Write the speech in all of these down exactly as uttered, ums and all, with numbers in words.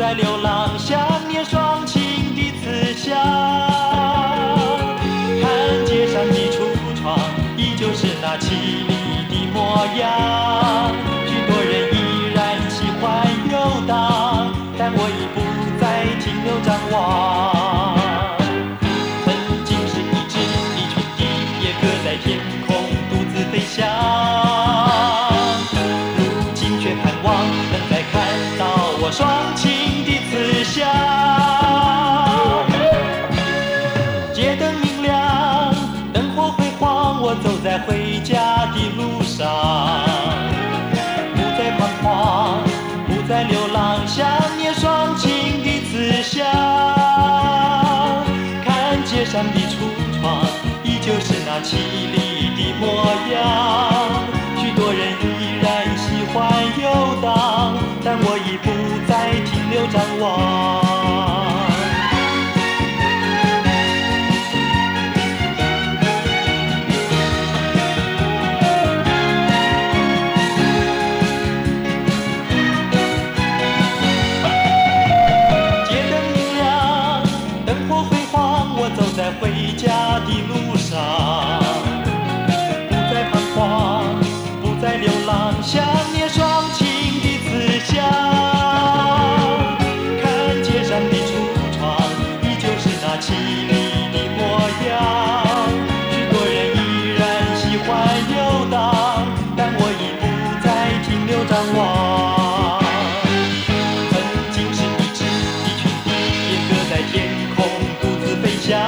再流浪，想念双情的慈祥。看街上的橱窗，依旧是那绮丽的模样。许多人依然喜欢游荡，但我已不再停留张望。曾经是一只离群的野鸽，在天空独自飞翔，如今却盼望能再看到我双情的慈祥。街灯明亮，灯火辉煌，我走在回家的路上，不再彷徨，不再流浪，想念双情的慈祥。看街上的橱窗，依旧是那绮丽的模样。许多人依然喜欢游荡，但我已不再停留张望。走在回家的路上，不再彷徨，不再流浪，想念双情的慈祥。看街上的橱窗，依旧是那绮丽的模样。许多人依然喜欢游荡，但我已不再停留张望。曾经是一只离群的野鸽，在天空独自飞翔，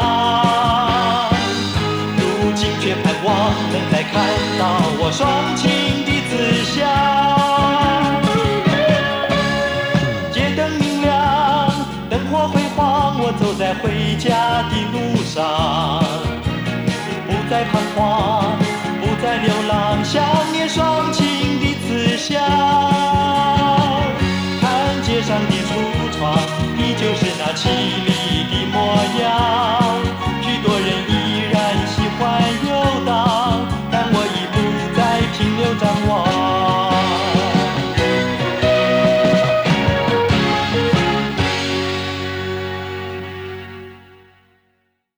如今却盼望能再看到我双情的慈祥。街灯明亮，灯火辉煌，我走在回家的路上，不再彷徨，不再流浪，想念双情的慈祥。看街上的橱窗，依旧是那绮丽